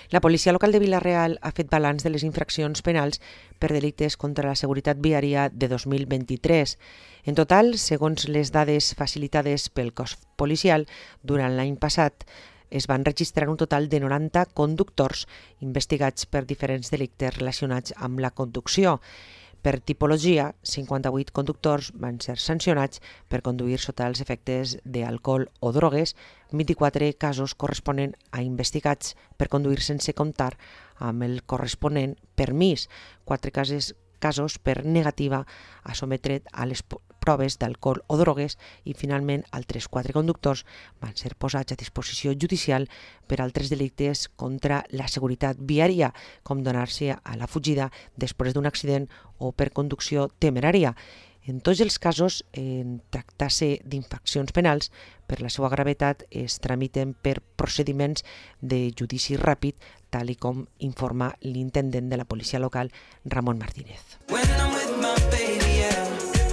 La policia local de Vila-real ha fet balanç de les infraccions penals per delictes contra la seguretat viària de 2023. En total, segons les dades facilitades pel cos policial, durant l'any passat es van registrar un total de 90 conductors investigats per diferents delictes relacionats amb la conducció. Per tipologia, 58 conductors van ser sancionats per conduir sota els efectes d'alcohol o drogues, 24 casos corresponen a investigats per conduir sense comptar amb el corresponent permís, 4 casos per negativa a sometre't a les proves d'alcohol o drogues i finalment altres 4 conductors van ser posats a disposició judicial per altres delictes contra la seguretat viària, com donar-se a la fugida després d'un accident o per conducció temerària. En tots els casos, en tractar-se d'infraccions penals, per la seva gravetat es tramiten per procediments de judici ràpid, tal i com informa l'intendent de la policia local, Ramon Martínez.